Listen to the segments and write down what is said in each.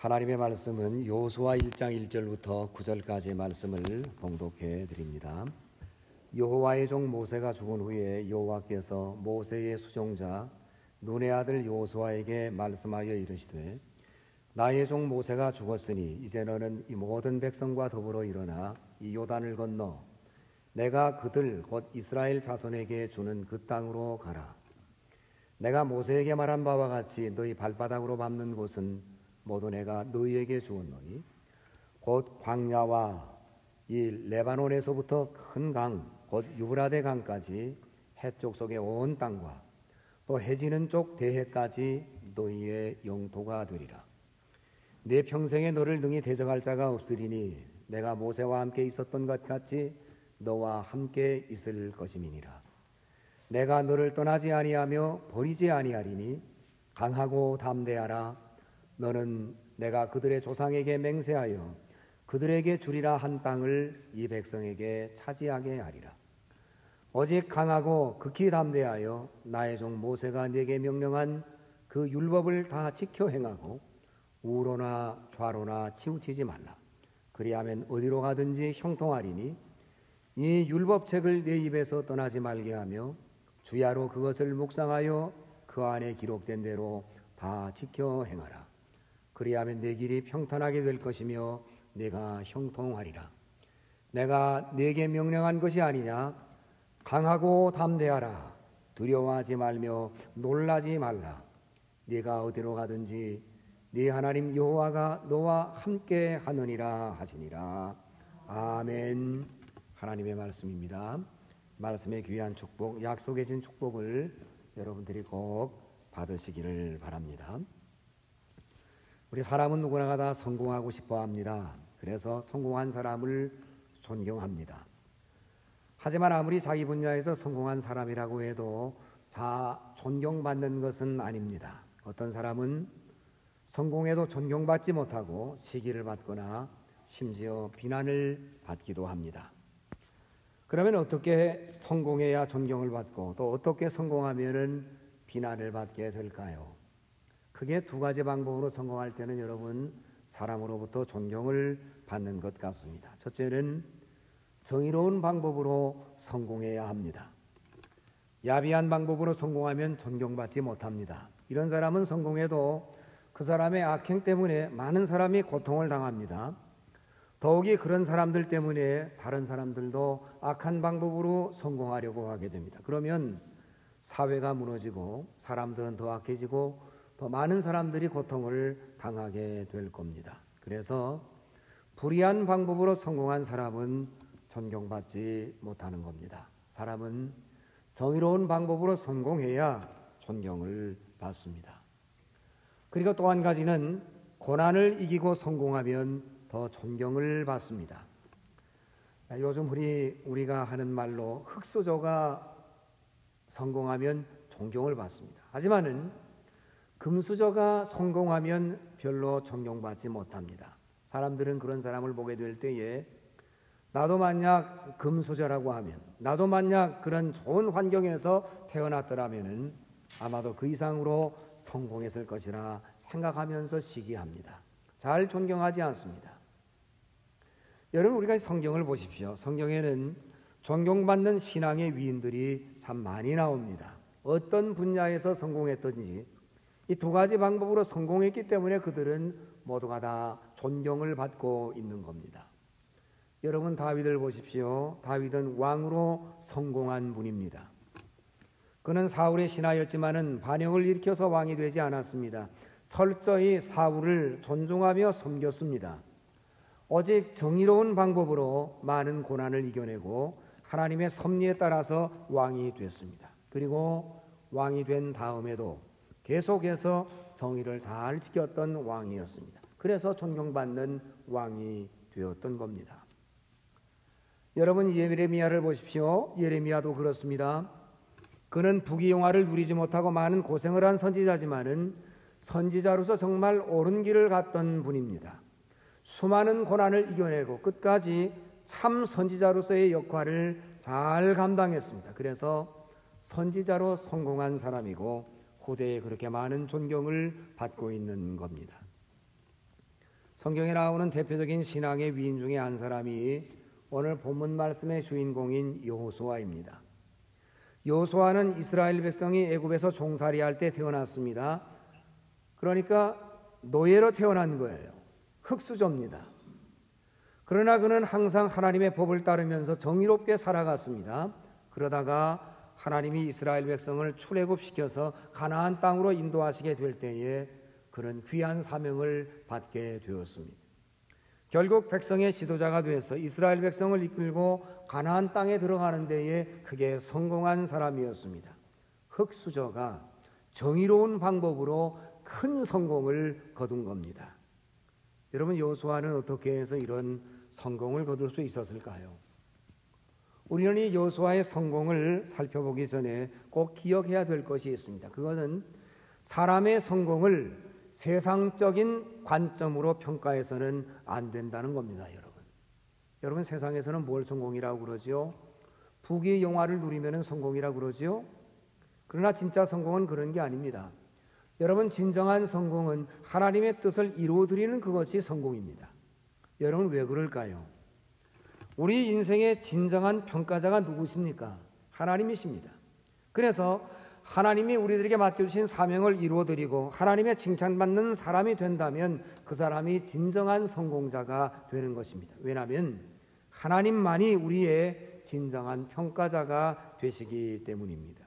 하나님의 말씀은 여호수아 1장 1절부터 9절까지의 말씀을 봉독해 드립니다. 여호와의 종 모세가 죽은 후에 여호와께서 모세의 수종자 눈의 아들 여호수아에게 말씀하여 이르시되 나의 종 모세가 죽었으니 이제 너는 이 모든 백성과 더불어 일어나 이 요단을 건너 내가 그들 곧 이스라엘 자손에게 주는 그 땅으로 가라. 내가 모세에게 말한 바와 같이 너희 발바닥으로 밟는 곳은 모두 내가 너희에게 주었노니 곧 광야와 이 레바논에서부터 큰 강 곧 유브라데 강까지 해쪽 속의 온 땅과 또 해지는 쪽 대해까지 너희의 영토가 되리라. 내 평생에 너를 능히 대적할 자가 없으리니 내가 모세와 함께 있었던 것 같이 너와 함께 있을 것임이니라. 내가 너를 떠나지 아니하며 버리지 아니하리니 강하고 담대하라. 너는 내가 그들의 조상에게 맹세하여 그들에게 주리라 한 땅을 이 백성에게 차지하게 하리라. 오직 강하고 극히 담대하여 나의 종 모세가 네게 명령한 그 율법을 다 지켜 행하고 우로나 좌로나 치우치지 말라. 그리하면 어디로 가든지 형통하리니 이 율법책을 네 입에서 떠나지 말게 하며 주야로 그것을 묵상하여 그 안에 기록된 대로 다 지켜 행하라. 그리하면 내 길이 평탄하게 될 것이며 내가 형통하리라. 내가 네게 명령한 것이 아니냐? 강하고 담대하라. 두려워하지 말며 놀라지 말라. 네가 어디로 가든지 네 하나님 여호와가 너와 함께 하느니라 하시니라. 아멘. 하나님의 말씀입니다. 말씀의 귀한 축복, 약속해 진 축복을 여러분들이 꼭 받으시기를 바랍니다. 우리 사람은 누구나 다 성공하고 싶어 합니다. 그래서 성공한 사람을 존경합니다. 하지만 아무리 자기 분야에서 성공한 사람이라고 해도 존경받는 것은 아닙니다. 어떤 사람은 성공해도 존경받지 못하고 시기를 받거나 심지어 비난을 받기도 합니다. 그러면 어떻게 성공해야 존경을 받고 또 어떻게 성공하면은 비난을 받게 될까요? 크게 두 가지 방법으로 성공할 때는 여러분 사람으로부터 존경을 받는 것 같습니다. 첫째는 정의로운 방법으로 성공해야 합니다. 야비한 방법으로 성공하면 존경받지 못합니다. 이런 사람은 성공해도 그 사람의 악행 때문에 많은 사람이 고통을 당합니다. 더욱이 그런 사람들 때문에 다른 사람들도 악한 방법으로 성공하려고 하게 됩니다. 그러면 사회가 무너지고 사람들은 더 악해지고 더 많은 사람들이 고통을 당하게 될 겁니다. 그래서 불의한 방법으로 성공한 사람은 존경받지 못하는 겁니다. 사람은 정의로운 방법으로 성공해야 존경을 받습니다. 그리고 또 한 가지는 고난을 이기고 성공하면 더 존경을 받습니다. 요즘 우리가 하는 말로 흙수저가 성공하면 존경을 받습니다. 하지만은 금수저가 성공하면 별로 존경받지 못합니다. 사람들은 그런 사람을 보게 될 때에 나도 만약 금수저라고 하면, 나도 만약 그런 좋은 환경에서 태어났더라면은 아마도 그 이상으로 성공했을 것이라 생각하면서 시기합니다. 잘 존경하지 않습니다. 여러분, 우리가 성경을 보십시오. 성경에는 존경받는 신앙의 위인들이 참 많이 나옵니다. 어떤 분야에서 성공했든지 이 두 가지 방법으로 성공했기 때문에 그들은 모두가 다 존경을 받고 있는 겁니다. 여러분, 다윗을 보십시오. 다윗은 왕으로 성공한 분입니다. 그는 사울의 신하였지만은 반역을 일으켜서 왕이 되지 않았습니다. 철저히 사울을 존중하며 섬겼습니다. 오직 정의로운 방법으로 많은 고난을 이겨내고 하나님의 섭리에 따라서 왕이 됐습니다. 그리고 왕이 된 다음에도 계속해서 정의를 잘 지켰던 왕이었습니다. 그래서 존경받는 왕이 되었던 겁니다. 여러분, 예레미야를 보십시오. 예레미야도 그렇습니다. 그는 부귀영화를 누리지 못하고 많은 고생을 한 선지자지만은 선지자로서 정말 옳은 길을 갔던 분입니다. 수많은 고난을 이겨내고 끝까지 참 선지자로서의 역할을 잘 감당했습니다. 그래서 선지자로 성공한 사람이고 후대에 그렇게 많은 존경을 받고 있는 겁니다. 성경에 나오는 대표적인 신앙의 위인 중에 한 사람이 오늘 본문 말씀의 주인공인 여호수아입니다. 여호수아는 이스라엘 백성이 애굽에서 종살이할 때 태어났습니다. 그러니까 노예로 태어난 거예요. 흙수저입니다. 그러나 그는 항상 하나님의 법을 따르면서 정의롭게 살아갔습니다. 그러다가 하나님이 이스라엘 백성을 출애굽시켜서 가나안 땅으로 인도하시게 될 때에 그는 귀한 사명을 받게 되었습니다. 결국 백성의 지도자가 되어서 이스라엘 백성을 이끌고 가나안 땅에 들어가는 데에 크게 성공한 사람이었습니다. 흙수저가 정의로운 방법으로 큰 성공을 거둔 겁니다. 여러분, 여호수아는 어떻게 해서 이런 성공을 거둘 수 있었을까요? 우리는 이 여호수아의 성공을 살펴보기 전에 꼭 기억해야 될 것이 있습니다. 그것은 사람의 성공을 세상적인 관점으로 평가해서는 안 된다는 겁니다. 여러분 세상에서는 뭘 성공이라고 그러죠? 부귀영화를 누리면 성공이라고 그러죠? 그러나 진짜 성공은 그런 게 아닙니다. 여러분, 진정한 성공은 하나님의 뜻을 이루어드리는 그것이 성공입니다. 여러분, 왜 그럴까요? 우리 인생의 진정한 평가자가 누구십니까? 하나님이십니다. 그래서 하나님이 우리들에게 맡겨주신 사명을 이루어드리고 하나님의 칭찬받는 사람이 된다면 그 사람이 진정한 성공자가 되는 것입니다. 왜냐하면 하나님만이 우리의 진정한 평가자가 되시기 때문입니다.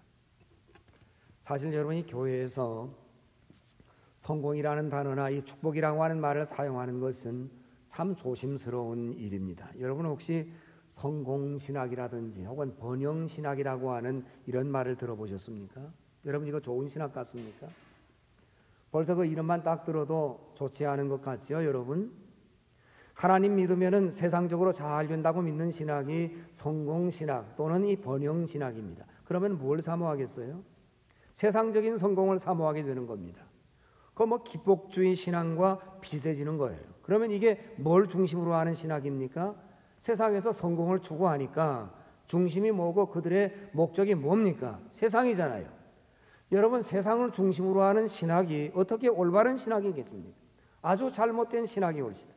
사실 여러분이 교회에서 성공이라는 단어나 이 축복이라고 하는 말을 사용하는 것은 참 조심스러운 일입니다. 여러분 혹시 성공신학이라든지 혹은 번영신학이라고 하는 이런 말을 들어보셨습니까? 여러분 이거 좋은 신학 같습니까? 벌써 그 이름만 딱 들어도 좋지 않은 것 같죠, 여러분? 하나님 믿으면은 세상적으로 잘 된다고 믿는 신학이 성공신학 또는 이 번영신학입니다. 그러면 뭘 사모하겠어요? 세상적인 성공을 사모하게 되는 겁니다. 그 기복주의 신앙과 비슷해지는 거예요. 그러면 이게 뭘 중심으로 하는 신학입니까? 세상에서 성공을 추구하니까 중심이 뭐고 그들의 목적이 뭡니까? 세상이잖아요. 여러분, 세상을 중심으로 하는 신학이 어떻게 올바른 신학이겠습니까? 아주 잘못된 신학이 옳시다.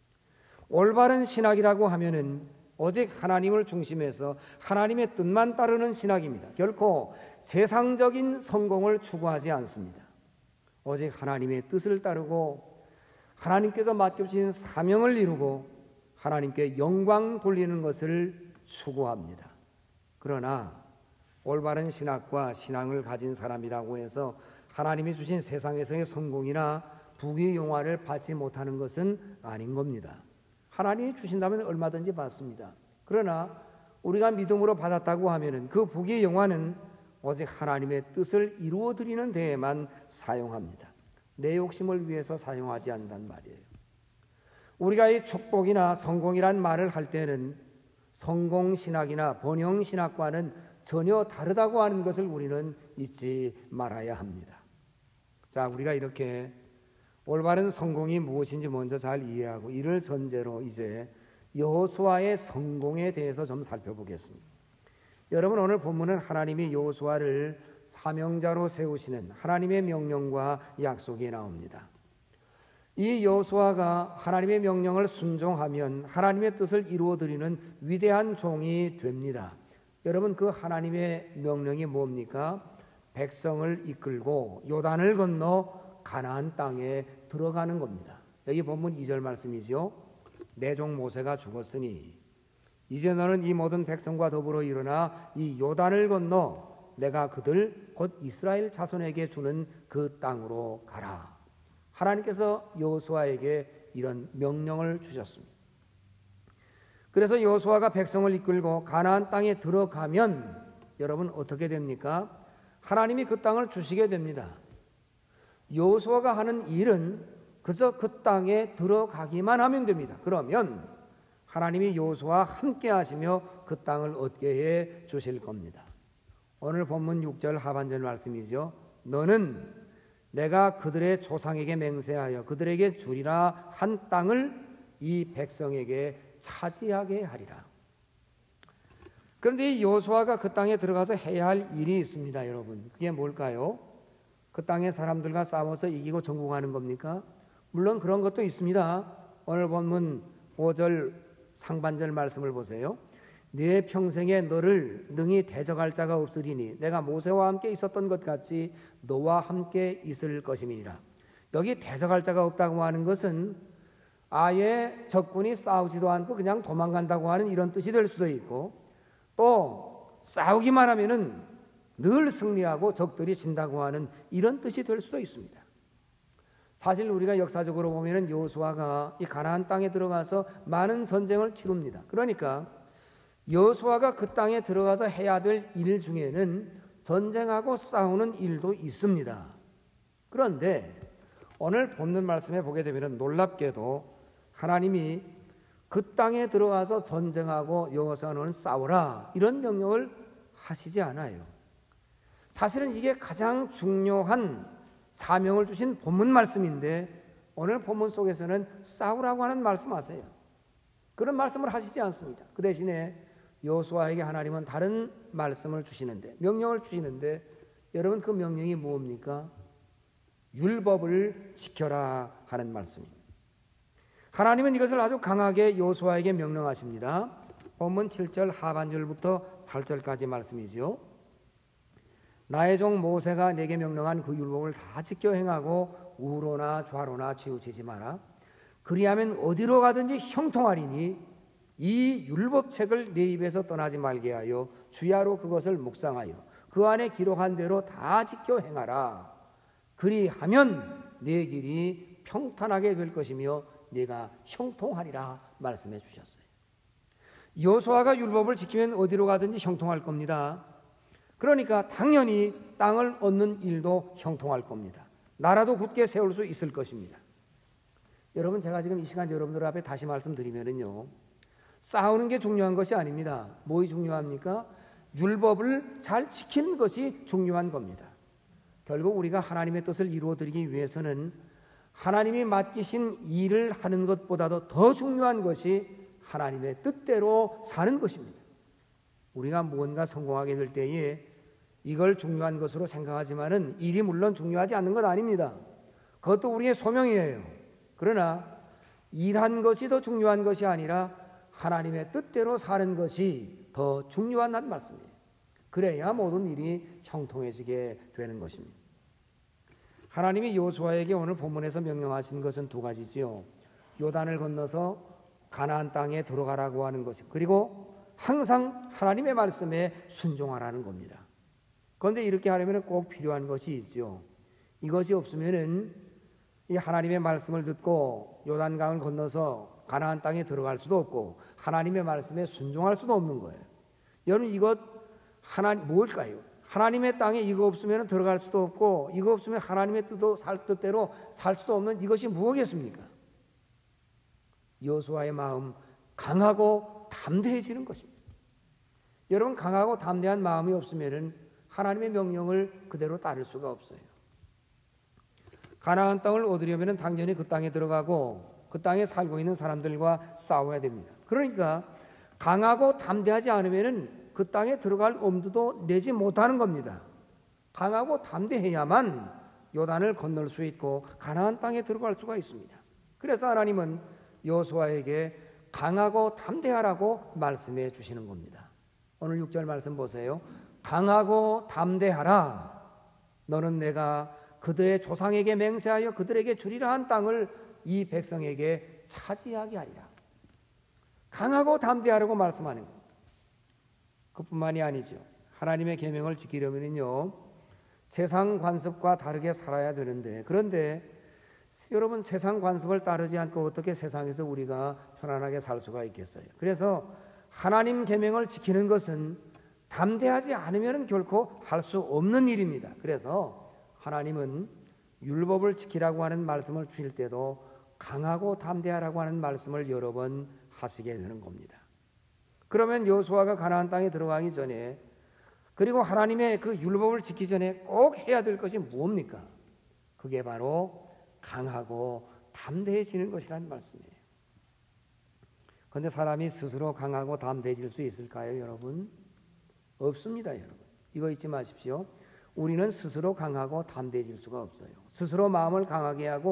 올바른 신학이라고 하면은 오직 하나님을 중심해서 하나님의 뜻만 따르는 신학입니다. 결코 세상적인 성공을 추구하지 않습니다. 오직 하나님의 뜻을 따르고 하나님께서 맡겨주신 사명을 이루고 하나님께 영광 돌리는 것을 추구합니다. 그러나 올바른 신학과 신앙을 가진 사람이라고 해서 하나님이 주신 세상에서의 성공이나 부귀영화를 받지 못하는 것은 아닌 겁니다. 하나님이 주신다면 얼마든지 받습니다. 그러나 우리가 믿음으로 받았다고 하면 그 부귀영화는 오직 하나님의 뜻을 이루어드리는 데에만 사용합니다. 내 욕심을 위해서 사용하지 않는단 말이에요. 우리가 이 축복이나 성공이란 말을 할 때는 성공신학이나 번영신학과는 전혀 다르다고 하는 것을 우리는 잊지 말아야 합니다. 자, 우리가 이렇게 올바른 성공이 무엇인지 먼저 잘 이해하고 이를 전제로 이제 여호수아의 성공에 대해서 좀 살펴보겠습니다. 여러분, 오늘 본문은 하나님이 여호수아를 사명자로 세우시는 하나님의 명령과 약속이 나옵니다. 이 여호수아가 하나님의 명령을 순종하면 하나님의 뜻을 이루어드리는 위대한 종이 됩니다. 여러분, 그 하나님의 명령이 뭡니까? 백성을 이끌고 요단을 건너 가나안 땅에 들어가는 겁니다. 여기 본문 2절 말씀이죠. 내 종 모세가 죽었으니 이제 너는 이 모든 백성과 더불어 일어나 이 요단을 건너 내가 그들 곧 이스라엘 자손에게 주는 그 땅으로 가라. 하나님께서 여호수아에게 이런 명령을 주셨습니다. 그래서 여호수아가 백성을 이끌고 가나안 땅에 들어가면 여러분 어떻게 됩니까? 하나님이 그 땅을 주시게 됩니다. 여호수아가 하는 일은 그저 그 땅에 들어가기만 하면 됩니다. 그러면 하나님이 여호수아와 함께 하시며 그 땅을 얻게 해 주실 겁니다. 오늘 본문 6절 하반절 말씀이죠. 너는 내가 그들의 조상에게 맹세하여 그들에게 주리라 한 땅을 이 백성에게 차지하게 하리라. 그런데 이 여호수아가 그 땅에 들어가서 해야 할 일이 있습니다, 여러분. 그게 뭘까요? 그 땅의 사람들과 싸워서 이기고 정복하는 겁니까? 물론 그런 것도 있습니다. 오늘 본문 5절 상반절 말씀을 보세요. 내 평생에 너를 능히 대적할 자가 없으리니 내가 모세와 함께 있었던 것 같이 너와 함께 있을 것임이니라. 여기 대적할 자가 없다고 하는 것은 아예 적군이 싸우지도 않고 그냥 도망간다고 하는 이런 뜻이 될 수도 있고, 또 싸우기만 하면은 늘 승리하고 적들이 진다고 하는 이런 뜻이 될 수도 있습니다. 사실 우리가 역사적으로 보면은 여호수아가 이 가나안 땅에 들어가서 많은 전쟁을 치릅니다. 그러니까 여호수아가 그 땅에 들어가서 해야 될 일 중에는 전쟁하고 싸우는 일도 있습니다. 그런데 오늘 본문 말씀에 보게 되면 놀랍게도 하나님이 그 땅에 들어가서 전쟁하고 여호수아는 싸우라 이런 명령을 하시지 않아요. 사실은 이게 가장 중요한 사명을 주신 본문 말씀인데 오늘 본문 속에서는 싸우라고 하는 말씀하세요. 그런 말씀을 하시지 않습니다. 그 대신에 여호수아에게 하나님은 다른 말씀을 주시는데, 명령을 주시는데, 여러분 그 명령이 뭡니까? 율법을 지켜라 하는 말씀입니다. 하나님은 이것을 아주 강하게 여호수아에게 명령하십니다. 본문 7절 하반절부터 8절까지 말씀이죠. 나의 종 모세가 내게 명령한 그 율법을 다 지켜 행하고 우로나 좌로나 치우치지 마라. 그리하면 어디로 가든지 형통하리니 이 율법책을 내 입에서 떠나지 말게 하여 주야로 그것을 묵상하여 그 안에 기록한 대로 다 지켜 행하라. 그리하면 내 길이 평탄하게 될 것이며 네가 형통하리라 말씀해 주셨어요. 여호수아가 율법을 지키면 어디로 가든지 형통할 겁니다. 그러니까 당연히 땅을 얻는 일도 형통할 겁니다. 나라도 굳게 세울 수 있을 것입니다. 여러분, 제가 지금 이 시간 여러분들 앞에 다시 말씀드리면요, 싸우는 게 중요한 것이 아닙니다. 뭐이 중요합니까? 율법을 잘 지키는 것이 중요한 겁니다. 결국 우리가 하나님의 뜻을 이루어드리기 위해서는 하나님이 맡기신 일을 하는 것보다도 더 중요한 것이 하나님의 뜻대로 사는 것입니다. 우리가 무언가 성공하게 될 때에 이걸 중요한 것으로 생각하지만은 일이 물론 중요하지 않는 건 아닙니다. 그것도 우리의 소명이에요. 그러나 일한 것이 더 중요한 것이 아니라 하나님의 뜻대로 사는 것이 더 중요한 말씀이에요. 그래야 모든 일이 형통해지게 되는 것입니다. 하나님이 여호수아에게 오늘 본문에서 명령하신 것은 두 가지지요. 요단을 건너서 가나안 땅에 들어가라고 하는 것, 그리고 항상 하나님의 말씀에 순종하라는 겁니다. 그런데 이렇게 하려면 꼭 필요한 것이 있죠. 이것이 없으면은 이 하나님의 말씀을 듣고 요단강을 건너서 가나안 땅에 들어갈 수도 없고 하나님의 말씀에 순종할 수도 없는 거예요. 여러분, 이것 뭘까요? 하나님의 땅에 이거 없으면 들어갈 수도 없고 이거 없으면 하나님의 뜻대로 살 수도 없는 이것이 무엇이겠습니까? 여호수아의 마음, 강하고 담대해지는 것입니다. 여러분, 강하고 담대한 마음이 없으면 하나님의 명령을 그대로 따를 수가 없어요. 가나안 땅을 얻으려면 당연히 그 땅에 들어가고 그 땅에 살고 있는 사람들과 싸워야 됩니다. 그러니까 강하고 담대하지 않으면 그 땅에 들어갈 엄두도 내지 못하는 겁니다. 강하고 담대해야만 요단을 건널 수 있고 가나안 땅에 들어갈 수가 있습니다. 그래서 하나님은 여호수아에게 강하고 담대하라고 말씀해 주시는 겁니다. 오늘 6절 말씀 보세요. 강하고 담대하라. 너는 내가 그들의 조상에게 맹세하여 그들에게 주리라 한 땅을 이 백성에게 차지하게 하리라. 강하고 담대하라고 말씀하는 것. 그뿐만이 아니죠. 하나님의 계명을 지키려면요, 세상 관습과 다르게 살아야 되는데, 그런데 여러분, 세상 관습을 따르지 않고 어떻게 세상에서 우리가 편안하게 살 수가 있겠어요? 그래서 하나님 계명을 지키는 것은 담대하지 않으면 결코 할 수 없는 일입니다. 그래서 하나님은 율법을 지키라고 하는 말씀을 주실 때도 강하고 담대하라고 하는 말씀을 여러 번 하시게 되는 겁니다. 그러면 여호수아가 가나안 땅에 들어가기 전에, 그리고 하나님의 그 율법을 지키기 전에 꼭 해야 될 것이 뭡니까? 그게 바로 강하고 담대해지는 것이라는 말씀이에요. 그런데 사람이 스스로 강하고 담대해질 수 있을까요, 여러분? 없습니다, 여러분. 이거 잊지 마십시오. 우리는 스스로 강하고 담대해질 수가 없어요. 스스로 마음을 강하게 하고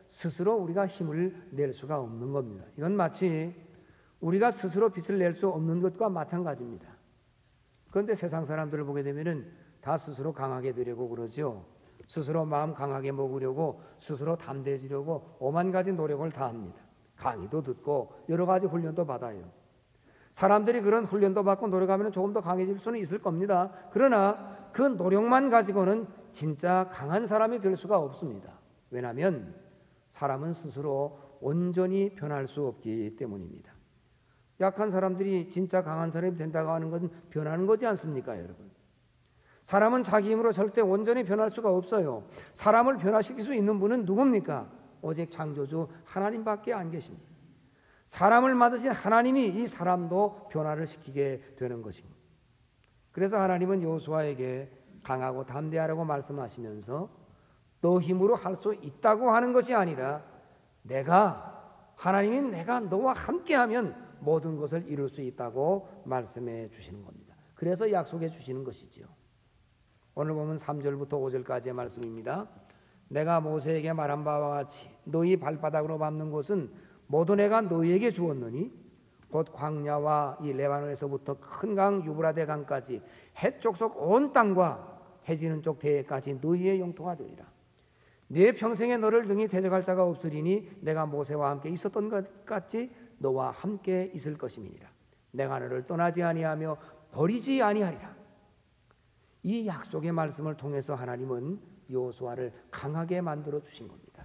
스스로 우리가 힘을 낼 수가 없는 겁니다. 이건 마치 우리가 스스로 빚을 낼 수 없는 것과 마찬가지입니다. 그런데 세상 사람들을 보게 되면은 다 스스로 강하게 되려고 그러죠. 스스로 마음 강하게 먹으려고, 스스로 담대해지려고 오만 가지 노력을 다 합니다. 강의도 듣고 여러 가지 훈련도 받아요. 사람들이 그런 훈련도 받고 노력하면 조금 더 강해질 수는 있을 겁니다. 그러나 그 노력만 가지고는 진짜 강한 사람이 될 수가 없습니다. 왜냐하면 사람은 스스로 온전히 변할 수 없기 때문입니다. 약한 사람들이 진짜 강한 사람이 된다고 하는 건 변하는 거지 않습니까, 여러분? 사람은 자기 힘으로 절대 온전히 변할 수가 없어요. 사람을 변화시킬 수 있는 분은 누굽니까? 오직 창조주 하나님밖에 안 계십니다. 사람을 만드신 하나님이 이 사람도 변화를 시키게 되는 것입니다. 그래서 하나님은 여호수아에게 강하고 담대하라고 말씀하시면서 너 힘으로 할 수 있다고 하는 것이 아니라 하나님이 내가 너와 함께하면 모든 것을 이룰 수 있다고 말씀해 주시는 겁니다. 그래서 약속해 주시는 것이죠. 오늘 보면 3절부터 5절까지의 말씀입니다. 내가 모세에게 말한 바와 같이 너희 발바닥으로 밟는 곳은 모두 내가 너희에게 주었느니 곧 광야와 이 레바논에서부터 큰 강 유브라데 강까지 해쪽 온 땅과 해지는 쪽 대해까지 너희의 영토가 되리라. 네 평생에 너를 능히 대적할 자가 없으리니 내가 모세와 함께 있었던 것 같이 너와 함께 있을 것임이니라. 내가 너를 떠나지 아니하며 버리지 아니하리라. 이 약속의 말씀을 통해서 하나님은 여호수아를 강하게 만들어 주신 겁니다.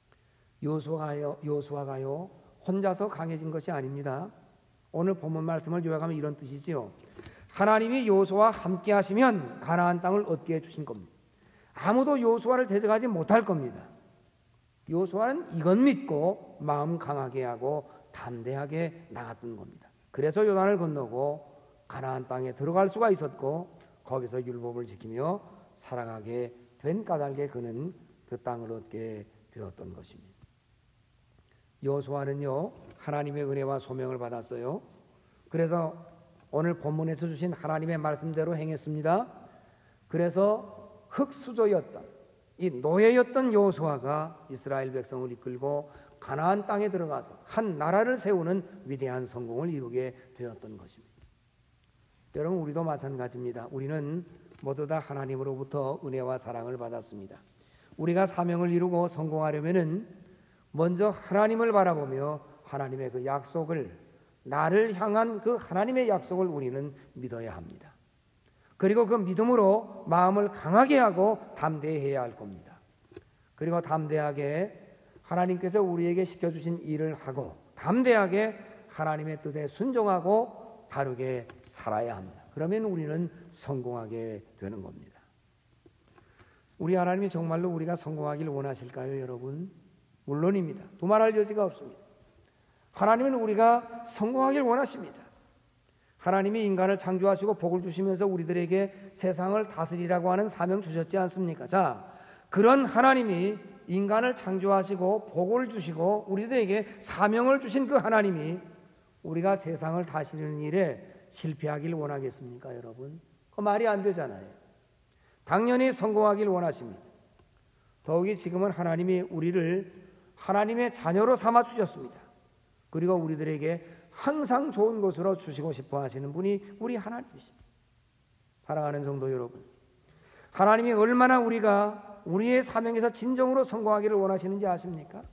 여호수아가요 혼자서 강해진 것이 아닙니다. 오늘 본문 말씀을 요약하면 이런 뜻이지요. 하나님이 여호수아와 함께 하시면 가나안 땅을 얻게 해 주신 겁니다. 아무도 여호수아를 대적하지 못할 겁니다. 여호수아는 이것 믿고 마음 강하게 하고 담대하게 나갔던 겁니다. 그래서 요단을 건너고 가나안 땅에 들어갈 수가 있었고 거기서 율법을 지키며 살아가게 된 까닭에 그는 그 땅을 얻게 되었던 것입니다. 여호수아는요 하나님의 은혜와 소명을 받았어요. 그래서 오늘 본문에서 주신 하나님의 말씀대로 행했습니다. 그래서 흙수저였던 이 노예였던 여호수아가 이스라엘 백성을 이끌고 가나안 땅에 들어가서 한 나라를 세우는 위대한 성공을 이루게 되었던 것입니다. 여러분 우리도 마찬가지입니다. 우리는 모두 다 하나님으로부터 은혜와 사랑을 받았습니다. 우리가 사명을 이루고 성공하려면은 먼저 하나님을 바라보며 하나님의 그 약속을 나를 향한 그 하나님의 약속을 우리는 믿어야 합니다. 그리고 그 믿음으로 마음을 강하게 하고 담대해야 할 겁니다. 그리고 담대하게 하나님께서 우리에게 시켜주신 일을 하고 담대하게 하나님의 뜻에 순종하고 바르게 살아야 합니다. 그러면 우리는 성공하게 되는 겁니다. 우리 하나님이 정말로 우리가 성공하길 원하실까요, 여러분? 물론입니다. 두말할 여지가 없습니다. 하나님은 우리가 성공하길 원하십니다. 하나님이 인간을 창조하시고 복을 주시면서 우리들에게 세상을 다스리라고 하는 사명 주셨지 않습니까? 자, 그런 하나님이 인간을 창조하시고 복을 주시고 우리들에게 사명을 주신 그 하나님이 우리가 세상을 다스리는 일에 실패하길 원하겠습니까, 여러분? 그 말이 안 되잖아요. 당연히 성공하길 원하십니다. 더욱이 지금은 하나님이 우리를 하나님의 자녀로 삼아 주셨습니다. 그리고 우리들에게 항상 좋은 것으로 주시고 싶어 하시는 분이 우리 하나님이십니다. 사랑하는 성도 여러분, 하나님이 얼마나 우리가 우리의 사명에서 진정으로 성공하기를 원하시는지 아십니까?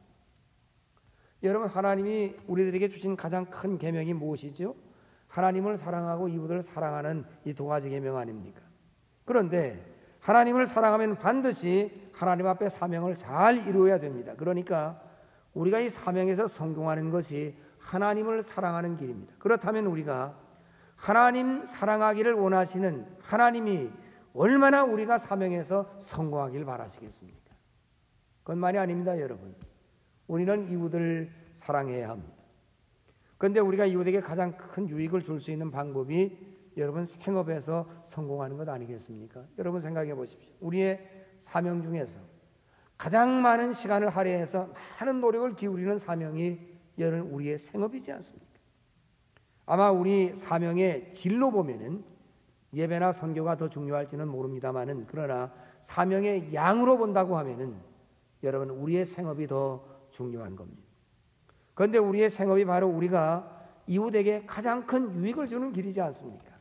여러분, 하나님이 우리들에게 주신 가장 큰 계명이 무엇이죠? 하나님을 사랑하고 이웃을 사랑하는 이 두 가지 계명 아닙니까? 그런데 하나님을 사랑하면 반드시 하나님 앞에 사명을 잘 이루어야 됩니다. 그러니까 우리가 이 사명에서 성공하는 것이 하나님을 사랑하는 길입니다. 그렇다면 우리가 하나님 사랑하기를 원하시는 하나님이 얼마나 우리가 사명에서 성공하길 바라시겠습니까? 그건 말이 아닙니다, 여러분. 우리는 이웃을 사랑해야 합니다. 그런데 우리가 이웃에게 가장 큰 유익을 줄 수 있는 방법이 여러분 생업에서 성공하는 것 아니겠습니까? 여러분 생각해 보십시오. 우리의 사명 중에서 가장 많은 시간을 할애해서 많은 노력을 기울이는 사명이 여러분 우리의 생업이지 않습니까? 아마 우리 사명의 질로 보면은 예배나 선교가 더 중요할지는 모릅니다만은 그러나 사명의 양으로 본다고 하면은 여러분 우리의 생업이 더 중요한 겁니다. 그런데 우리의 생업이 바로 우리가 이웃에게 가장 큰 유익을 주는 길이지 않습니까?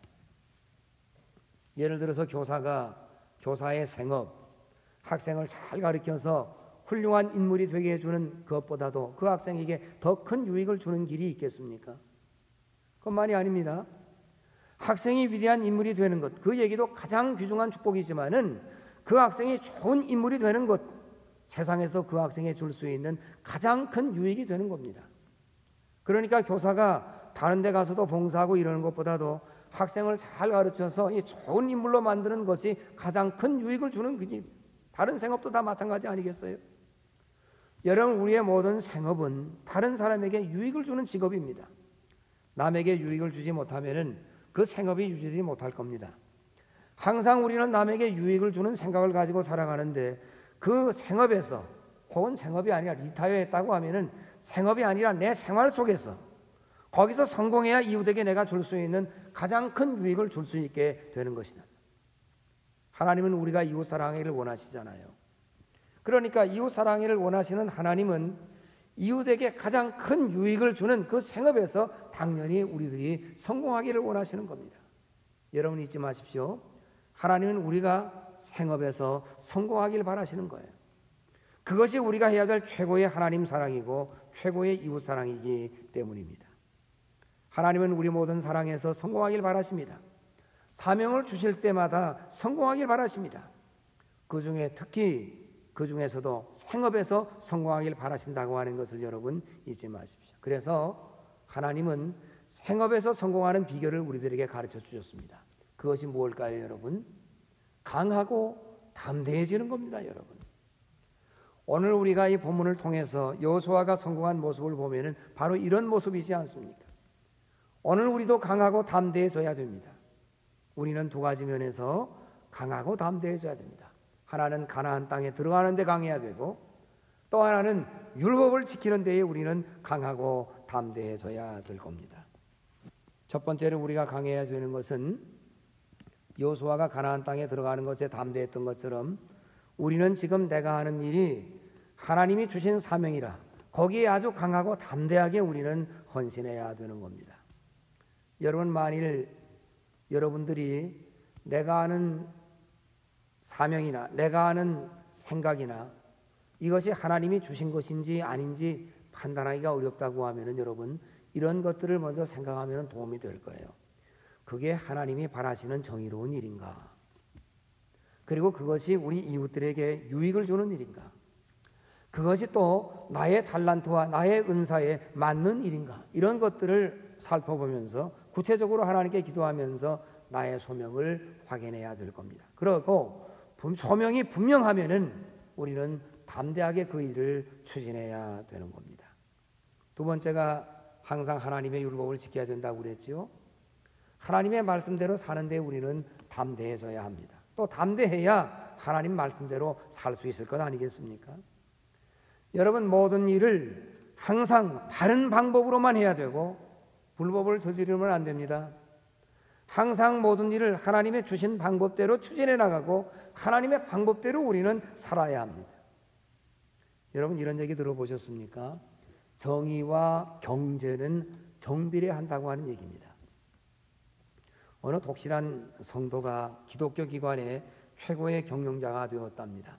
예를 들어서 교사의 생업, 학생을 잘 가르쳐서 훌륭한 인물이 되게 해주는 것보다도 그 학생에게 더 큰 유익을 주는 길이 있겠습니까? 그것만이 아닙니다. 학생이 위대한 인물이 되는 것, 그 얘기도 가장 귀중한 축복이지만은 그 학생이 좋은 인물이 되는 것, 세상에서 그 학생에 줄 수 있는 가장 큰 유익이 되는 겁니다. 그러니까 교사가 다른 데 가서도 봉사하고 이러는 것보다도 학생을 잘 가르쳐서 이 좋은 인물로 만드는 것이 가장 큰 유익을 주는 길입니다. 다른 생업도 다 마찬가지 아니겠어요? 여러분, 우리의 모든 생업은 다른 사람에게 유익을 주는 직업입니다. 남에게 유익을 주지 못하면 그 생업이 유지되지 못할 겁니다. 항상 우리는 남에게 유익을 주는 생각을 가지고 살아가는데 그 생업에서, 혹은 생업이 아니라 리타이어했다고 하면은 생업이 아니라 내 생활 속에서 거기서 성공해야 이웃에게 내가 줄 수 있는 가장 큰 유익을 줄 수 있게 되는 것이다. 하나님은 우리가 이웃 사랑하기를 원하시잖아요. 그러니까 이웃 사랑하기를 원하시는 하나님은 이웃에게 가장 큰 유익을 주는 그 생업에서 당연히 우리들이 성공하기를 원하시는 겁니다. 여러분 잊지 마십시오. 하나님은 우리가 생업에서 성공하기를 바라시는 거예요. 그것이 우리가 해야 될 최고의 하나님 사랑이고 최고의 이웃 사랑이기 때문입니다. 하나님은 우리 모든 사랑에서 성공하길 바라십니다. 사명을 주실 때마다 성공하길 바라십니다. 그 중에 특히 그 중에서도 생업에서 성공하길 바라신다고 하는 것을 여러분 잊지 마십시오. 그래서 하나님은 생업에서 성공하는 비결을 우리들에게 가르쳐 주셨습니다. 그것이 무엇일까요, 여러분? 강하고 담대해지는 겁니다, 여러분. 오늘 우리가 이 본문을 통해서 여호수아가 성공한 모습을 보면은 바로 이런 모습이지 않습니까? 오늘 우리도 강하고 담대해져야 됩니다. 우리는 두 가지 면에서 강하고 담대해져야 됩니다. 하나는 가나안 땅에 들어가는 데 강해야 되고, 또 하나는 율법을 지키는 데에 우리는 강하고 담대해져야 될 겁니다. 첫 번째로 우리가 강해야 되는 것은 여호수아가 가나안 땅에 들어가는 것에 담대했던 것처럼 우리는 지금 내가 하는 일이 하나님이 주신 사명이라 거기에 아주 강하고 담대하게 우리는 헌신해야 되는 겁니다. 여러분, 만일 여러분들이 내가 하는 사명이나 내가 하는 생각이나 이것이 하나님이 주신 것인지 아닌지 판단하기가 어렵다고 하면은 여러분 이런 것들을 먼저 생각하면 도움이 될 거예요. 그게 하나님이 바라시는 정의로운 일인가? 그리고 그것이 우리 이웃들에게 유익을 주는 일인가? 그것이 또 나의 달란트와 나의 은사에 맞는 일인가? 이런 것들을 살펴보면서 구체적으로 하나님께 기도하면서 나의 소명을 확인해야 될 겁니다. 그리고 소명이 분명하면은 우리는 담대하게 그 일을 추진해야 되는 겁니다. 두 번째가 항상 하나님의 율법을 지켜야 된다고 그랬지요. 하나님의 말씀대로 사는데 우리는 담대해져야 합니다. 또 담대해야 하나님 말씀대로 살 수 있을 것 아니겠습니까? 여러분, 모든 일을 항상 바른 방법으로만 해야 되고 불법을 저지르면 안 됩니다. 항상 모든 일을 하나님의 주신 방법대로 추진해 나가고 하나님의 방법대로 우리는 살아야 합니다. 여러분, 이런 얘기 들어보셨습니까? 정의와 경제는 정비례한다고 하는 얘기입니다. 어느 독실한 성도가 기독교 기관의 최고의 경영자가 되었답니다.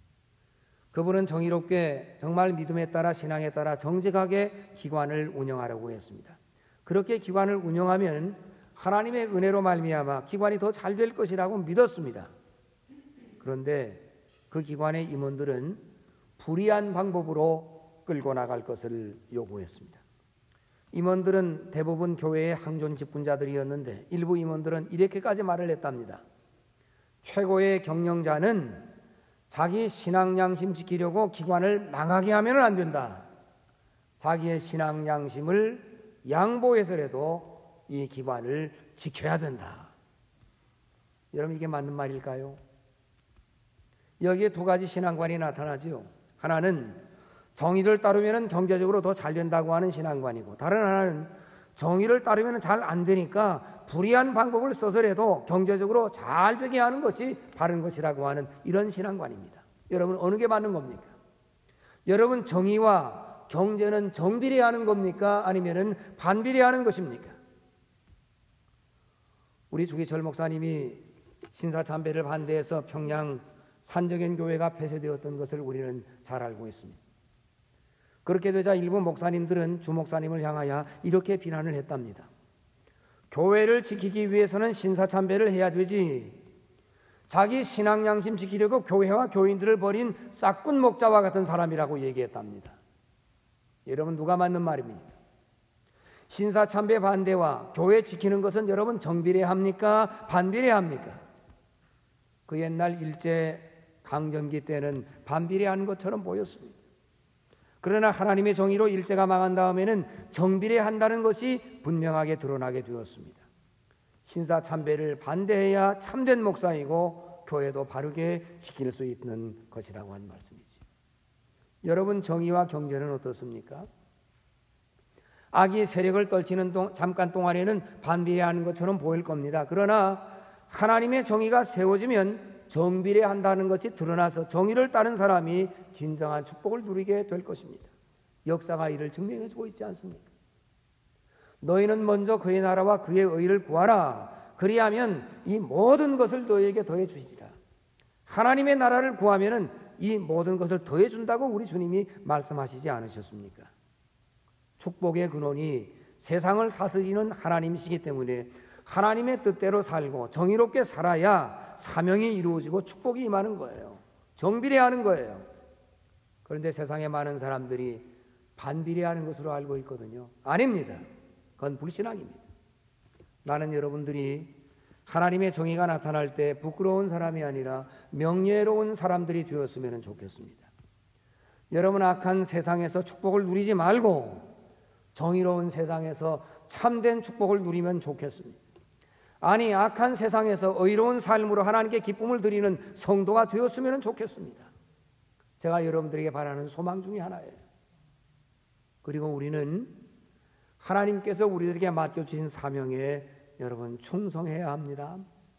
그분은 정의롭게 정말 믿음에 따라 신앙에 따라 정직하게 기관을 운영하려고 했습니다. 그렇게 기관을 운영하면 하나님의 은혜로 말미암아 기관이 더 잘 될 것이라고 믿었습니다. 그런데 그 기관의 임원들은 불의한 방법으로 끌고 나갈 것을 요구했습니다. 임원들은 대부분 교회의 항존 직분자들이었는데 일부 임원들은 이렇게까지 말을 했답니다. 최고의 경영자는 자기 신앙 양심 지키려고 기관을 망하게 하면 안 된다. 자기의 신앙 양심을 양보해서라도 이 기관을 지켜야 된다. 여러분, 이게 맞는 말일까요? 여기에 두 가지 신앙관이 나타나죠. 하나는 정의를 따르면 경제적으로 더 잘 된다고 하는 신앙관이고, 다른 하나는 정의를 따르면 잘 안 되니까 불의한 방법을 써서라도 경제적으로 잘 되게 하는 것이 바른 것이라고 하는 이런 신앙관입니다. 여러분, 어느 게 맞는 겁니까? 여러분, 정의와 경제는 정비례하는 겁니까? 아니면은 반비례하는 것입니까? 우리 주기철 목사님이 신사참배를 반대해서 평양 산정현 교회가 폐쇄되었던 것을 우리는 잘 알고 있습니다. 그렇게 되자 일부 목사님들은 주 목사님을 향하여 이렇게 비난을 했답니다. 교회를 지키기 위해서는 신사참배를 해야 되지, 자기 신앙 양심 지키려고 교회와 교인들을 버린 싹군 목자와 같은 사람이라고 얘기했답니다. 여러분, 누가 맞는 말입니까? 신사참배 반대와 교회 지키는 것은 여러분 정비례합니까? 반비례합니까? 그 옛날 일제 강점기 때는 반비례하는 것처럼 보였습니다. 그러나 하나님의 정의로 일제가 망한 다음에는 정비례한다는 것이 분명하게 드러나게 되었습니다. 신사참배를 반대해야 참된 목사이고 교회도 바르게 지킬 수 있는 것이라고 한 말씀이지. 여러분, 정의와 경제는 어떻습니까? 악이 세력을 떨치는 잠깐 동안에는 반비례하는 것처럼 보일 겁니다. 그러나 하나님의 정의가 세워지면 정비례한다는 것이 드러나서 정의를 따른 사람이 진정한 축복을 누리게 될 것입니다. 역사가 이를 증명해주고 있지 않습니까? 너희는 먼저 그의 나라와 그의 의를 구하라. 그리하면 이 모든 것을 너희에게 더해 주시리라. 하나님의 나라를 구하면은 이 모든 것을 더해 준다고 우리 주님이 말씀하시지 않으셨습니까? 축복의 근원이 세상을 다스리는 하나님이시기 때문에 하나님의 뜻대로 살고 정의롭게 살아야 사명이 이루어지고 축복이 임하는 거예요. 정비례하는 거예요. 그런데 세상에 많은 사람들이 반비례하는 것으로 알고 있거든요. 아닙니다. 그건 불신앙입니다. 나는 여러분들이 하나님의 정의가 나타날 때 부끄러운 사람이 아니라 명예로운 사람들이 되었으면 좋겠습니다. 여러분, 악한 세상에서 축복을 누리지 말고 정의로운 세상에서 참된 축복을 누리면 좋겠습니다. 아니, 악한 세상에서 의로운 삶으로 하나님께 기쁨을 드리는 성도가 되었으면 좋겠습니다. 제가 여러분들에게 바라는 소망 중에 하나예요. 그리고 우리는 하나님께서 우리들에게 맡겨주신 사명에 여러분 충성해야 합니다.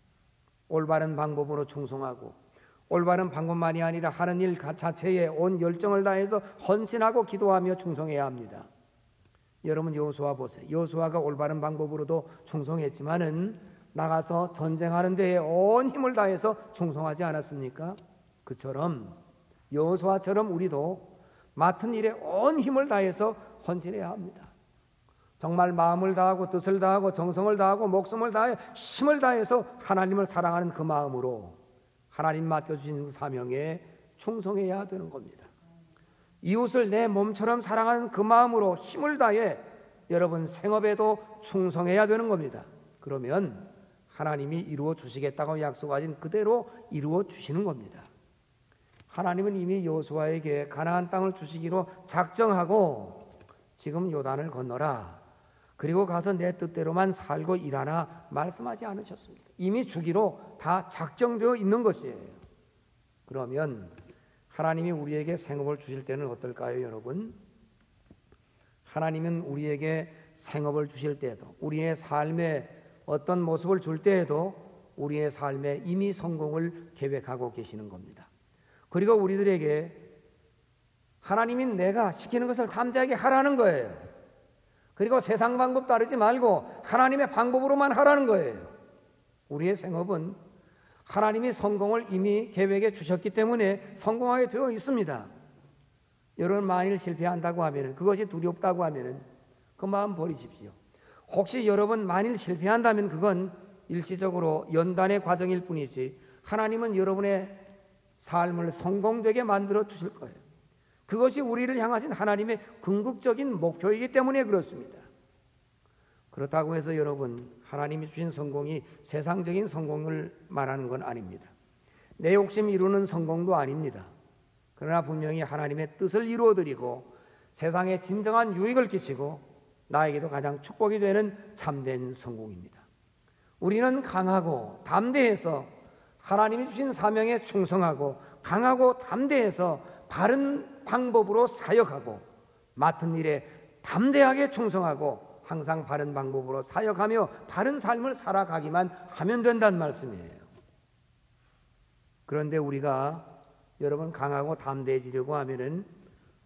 올바른 방법으로 충성하고, 올바른 방법만이 아니라 하는 일 자체에 온 열정을 다해서 헌신하고 기도하며 충성해야 합니다. 여러분, 여호수아 보세요. 여호수아가 올바른 방법으로도 충성했지만은 나가서 전쟁하는 데에 온 힘을 다해서 충성하지 않았습니까? 그처럼 여호수아처럼 우리도 맡은 일에 온 힘을 다해서 헌신해야 합니다. 정말 마음을 다하고 뜻을 다하고 정성을 다하고 목숨을 다해 힘을 다해서 하나님을 사랑하는 그 마음으로 하나님 맡겨주신 사명에 충성해야 되는 겁니다. 이웃을 내 몸처럼 사랑하는 그 마음으로 힘을 다해 여러분 생업에도 충성해야 되는 겁니다. 그러면 하나님이 이루어 주시겠다고 약속하신 그대로 이루어 주시는 겁니다. 하나님은 이미 여호수아에게 가나안 땅을 주시기로 작정하고 지금 요단을 건너라, 그리고 가서 내 뜻대로만 살고 일하라 말씀하지 않으셨습니다. 이미 주기로 다 작정되어 있는 것이에요. 그러면 하나님이 우리에게 생업을 주실 때는 어떨까요, 여러분? 하나님은 우리에게 생업을 주실 때에도, 우리의 삶에 어떤 모습을 줄 때에도 우리의 삶에 이미 성공을 계획하고 계시는 겁니다. 그리고 우리들에게 하나님이 내가 시키는 것을 담대하게 하라는 거예요. 그리고 세상 방법 따르지 말고 하나님의 방법으로만 하라는 거예요. 우리의 생업은 하나님이 성공을 이미 계획해 주셨기 때문에 성공하게 되어 있습니다. 여러분, 만일 실패한다고 하면, 그것이 두렵다고 하면 그 마음 버리십시오. 혹시 여러분 만일 실패한다면 그건 일시적으로 연단의 과정일 뿐이지 하나님은 여러분의 삶을 성공되게 만들어 주실 거예요. 그것이 우리를 향하신 하나님의 궁극적인 목표이기 때문에 그렇습니다. 그렇다고 해서 여러분, 하나님이 주신 성공이 세상적인 성공을 말하는 건 아닙니다. 내 욕심 이루는 성공도 아닙니다. 그러나 분명히 하나님의 뜻을 이루어드리고 세상에 진정한 유익을 끼치고 나에게도 가장 축복이 되는 참된 성공입니다. 우리는 강하고 담대해서 하나님이 주신 사명에 충성하고 강하고 담대해서 바른 방법으로 사역하고 맡은 일에 담대하게 충성하고 항상 바른 방법으로 사역하며 바른 삶을 살아가기만 하면 된다는 말씀이에요. 그런데 우리가 여러분 강하고 담대해지려고 하면은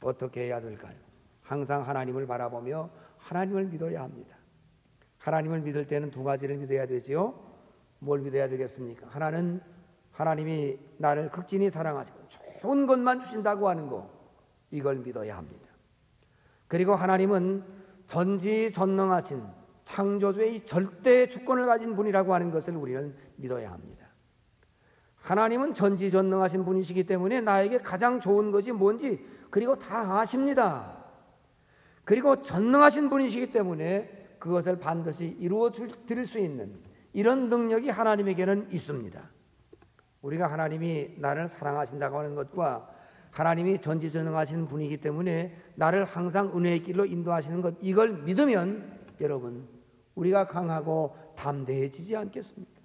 어떻게 해야 될까요? 항상 하나님을 바라보며 하나님을 믿어야 합니다. 하나님을 믿을 때는 두 가지를 믿어야 되지요. 뭘 믿어야 되겠습니까? 하나는 하나님이 나를 극진히 사랑하시고 좋은 것만 주신다고 하는 거, 이걸 믿어야 합니다. 그리고 하나님은 전지전능하신 창조주의 절대 주권을 가진 분이라고 하는 것을 우리는 믿어야 합니다. 하나님은 전지전능하신 분이시기 때문에 나에게 가장 좋은 것이 뭔지 그리고 다 아십니다. 그리고 전능하신 분이시기 때문에 그것을 반드시 이루어 드릴 수 있는 이런 능력이 하나님에게는 있습니다. 우리가 하나님이 나를 사랑하신다고 하는 것과 하나님이 전지전능하신 분이기 때문에 나를 항상 은혜의 길로 인도하시는 것, 이걸 믿으면 여러분 우리가 강하고 담대해지지 않겠습니까?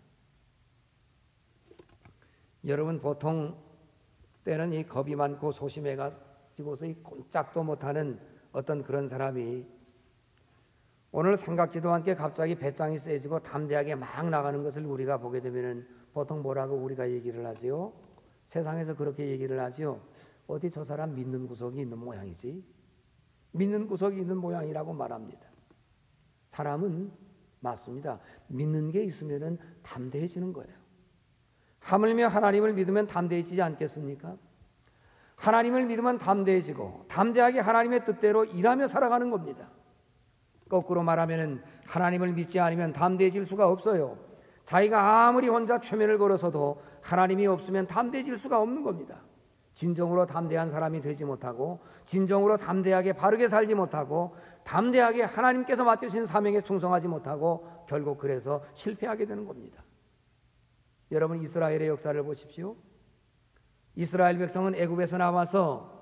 여러분 보통 때는 이 겁이 많고 소심해가지고서 이 꼼짝도 못하는 어떤 그런 사람이 오늘 생각지도 않게 갑자기 배짱이 세지고 담대하게 막 나가는 것을 우리가 보게 되면은 보통 뭐라고 우리가 얘기를 하지요? 세상에서 그렇게 얘기를 하지요. 어디 저 사람 믿는 구석이 있는 모양이지? 믿는 구석이 있는 모양이라고 말합니다. 사람은 맞습니다. 믿는 게 있으면은 담대해지는 거예요. 하물며 하나님을 믿으면 담대해지지 않겠습니까? 하나님을 믿으면 담대해지고 담대하게 하나님의 뜻대로 일하며 살아가는 겁니다. 거꾸로 말하면 하나님을 믿지 않으면 담대해질 수가 없어요. 자기가 아무리 혼자 최면을 걸어서도 하나님이 없으면 담대해질 수가 없는 겁니다. 진정으로 담대한 사람이 되지 못하고 진정으로 담대하게 바르게 살지 못하고 담대하게 하나님께서 맡겨주신 사명에 충성하지 못하고 결국 그래서 실패하게 되는 겁니다. 여러분 이스라엘의 역사를 보십시오. 이스라엘 백성은 애굽에서 나와서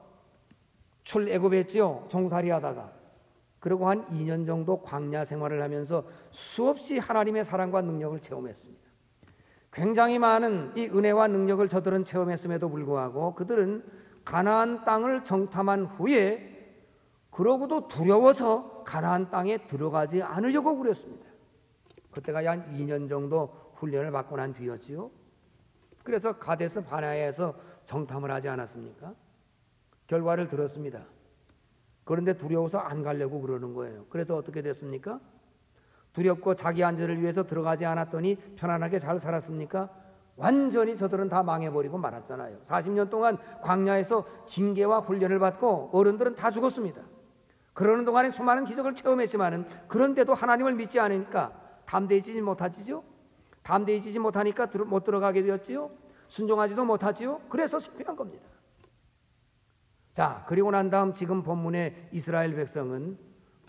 출애굽했지요. 종살이하다가 그리고 한 2년 정도 광야 생활을 하면서 수없이 하나님의 사랑과 능력을 체험했습니다. 굉장히 많은 이 은혜와 능력을 저들은 체험했음에도 불구하고 그들은 가나안 땅을 정탐한 후에 그러고도 두려워서 가나안 땅에 들어가지 않으려고 그랬습니다. 그때가 한 2년 정도 훈련을 받고 난 뒤였지요. 그래서 가데스 바네아에서 정탐을 하지 않았습니까? 결과를 들었습니다. 그런데 두려워서 안 가려고 그러는 거예요. 그래서 어떻게 됐습니까? 두렵고 자기 안전을 위해서 들어가지 않았더니 편안하게 잘 살았습니까? 완전히 저들은 다 망해버리고 말았잖아요. 40년 동안 광야에서 징계와 훈련을 받고 어른들은 다 죽었습니다. 그러는 동안에 수많은 기적을 체험했지만은 그런데도 하나님을 믿지 않으니까 담대해지지 못하지죠. 담대해지지 못하니까 못 들어가게 되었지요. 순종하지도 못하지요. 그래서 실패한 겁니다. 자, 그리고 난 다음 지금 본문의 이스라엘 백성은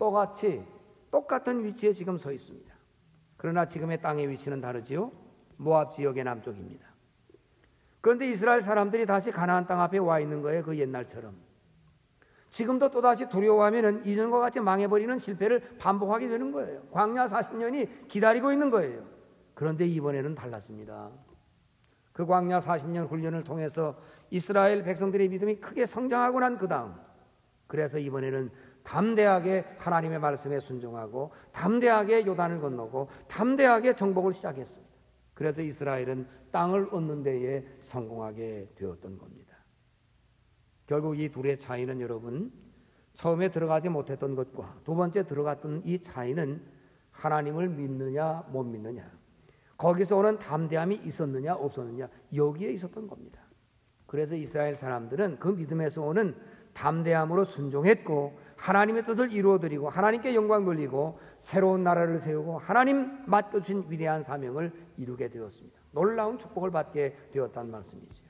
똑같은 위치에 지금 서 있습니다. 그러나 지금의 땅의 위치는 다르지요. 모압 지역의 남쪽입니다. 그런데 이스라엘 사람들이 다시 가나안 땅 앞에 와 있는 거예요. 그 옛날처럼. 지금도 또다시 두려워하면 이전과 같이 망해버리는 실패를 반복하게 되는 거예요. 광야 40년이 기다리고 있는 거예요. 그런데 이번에는 달랐습니다. 그 광야 40년 훈련을 통해서 이스라엘 백성들의 믿음이 크게 성장하고 난 그 다음, 그래서 이번에는 담대하게 하나님의 말씀에 순종하고 담대하게 요단을 건너고 담대하게 정복을 시작했습니다. 그래서 이스라엘은 땅을 얻는 데에 성공하게 되었던 겁니다. 결국 이 둘의 차이는 여러분, 처음에 들어가지 못했던 것과 두 번째 들어갔던 이 차이는 하나님을 믿느냐 못 믿느냐, 거기서 오는 담대함이 있었느냐 없었느냐, 여기에 있었던 겁니다. 그래서 이스라엘 사람들은 그 믿음에서 오는 담대함으로 순종했고 하나님의 뜻을 이루어드리고 하나님께 영광 돌리고 새로운 나라를 세우고 하나님 맡겨주신 위대한 사명을 이루게 되었습니다. 놀라운 축복을 받게 되었다는 말씀이지요.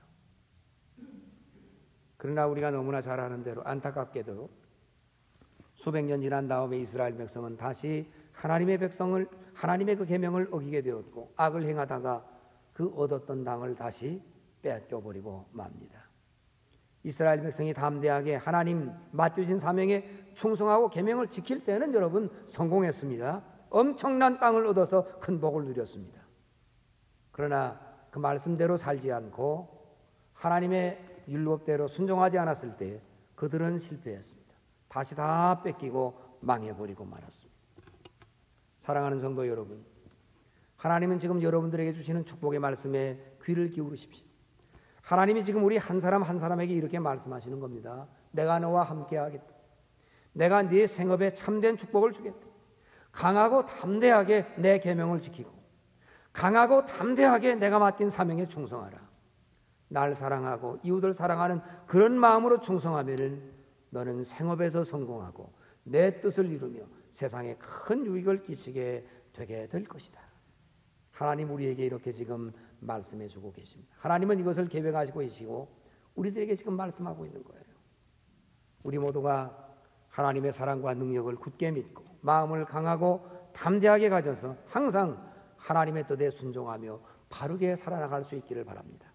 그러나 우리가 너무나 잘 아는 대로 안타깝게도 수백 년 지난 다음에 이스라엘 백성은 다시 하나님의 그 계명을 어기게 되었고 악을 행하다가 그 얻었던 땅을 다시 뺏겨버리고 맙니다. 이스라엘 백성이 담대하게 하나님 맡겨진 사명에 충성하고 계명을 지킬 때는 여러분 성공했습니다. 엄청난 땅을 얻어서 큰 복을 누렸습니다. 그러나 그 말씀대로 살지 않고 하나님의 율법대로 순종하지 않았을 때 그들은 실패했습니다. 다시 다 뺏기고 망해버리고 말았습니다. 사랑하는 성도 여러분, 하나님은 지금 여러분들에게 주시는 축복의 말씀에 귀를 기울이십시오. 하나님이 지금 우리 한 사람 한 사람에게 이렇게 말씀하시는 겁니다. 내가 너와 함께하겠다. 내가 네 생업에 참된 축복을 주겠다. 강하고 담대하게 내 계명을 지키고 강하고 담대하게 내가 맡긴 사명에 충성하라. 날 사랑하고 이웃을 사랑하는 그런 마음으로 충성하면은 너는 생업에서 성공하고 내 뜻을 이루며 세상에 큰 유익을 끼치게 되게 될 것이다. 하나님 우리에게 이렇게 지금 말씀해 주고 계십니다. 하나님은 이것을 계획하시고 계시고 우리들에게 지금 말씀하고 있는 거예요. 우리 모두가 하나님의 사랑과 능력을 굳게 믿고 마음을 강하고 담대하게 가져서 항상 하나님의 뜻에 순종하며 바르게 살아나갈 수 있기를 바랍니다.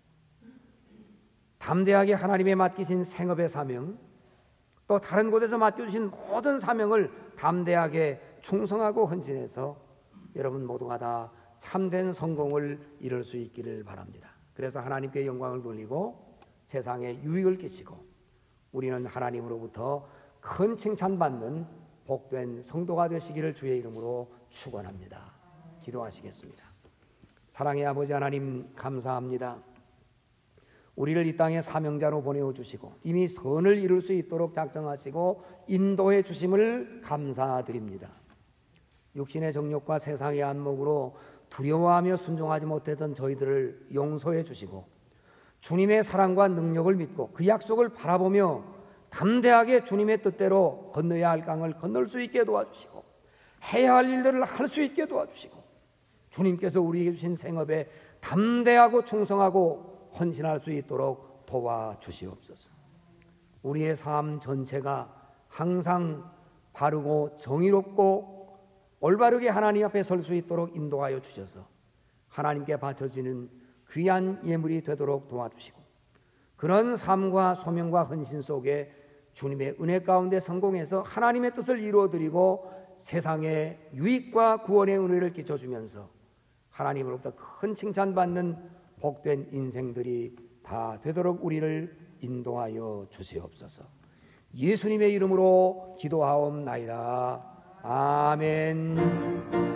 담대하게 하나님의 맡기신 생업의 사명, 또 다른 곳에서 맡겨주신 모든 사명을 담대하게 충성하고 헌신해서 여러분 모두가 다 참된 성공을 이룰 수 있기를 바랍니다. 그래서 하나님께 영광을 돌리고 세상에 유익을 끼치고 우리는 하나님으로부터 큰 칭찬받는 복된 성도가 되시기를 주의 이름으로 축원합니다. 기도하시겠습니다. 사랑의 아버지 하나님 감사합니다. 우리를 이 땅에 사명자로 보내어 주시고 이미 선을 이룰 수 있도록 작정하시고 인도해 주심을 감사드립니다. 육신의 정욕과 세상의 안목으로 두려워하며 순종하지 못했던 저희들을 용서해 주시고 주님의 사랑과 능력을 믿고 그 약속을 바라보며 담대하게 주님의 뜻대로 건너야 할 강을 건널 수 있게 도와주시고 해야 할 일들을 할 수 있게 도와주시고 주님께서 우리에게 주신 생업에 담대하고 충성하고 헌신할 수 있도록 도와주시옵소서. 우리의 삶 전체가 항상 바르고 정의롭고 올바르게 하나님 앞에 설 수 있도록 인도하여 주셔서 하나님께 바쳐지는 귀한 예물이 되도록 도와주시고 그런 삶과 소명과 헌신 속에 주님의 은혜 가운데 성공해서 하나님의 뜻을 이루어드리고 세상에 유익과 구원의 은혜를 끼쳐주면서 하나님으로부터 큰 칭찬받는 복된 인생들이 다 되도록 우리를 인도하여 주시옵소서. 예수님의 이름으로 기도하옵나이다. 아멘.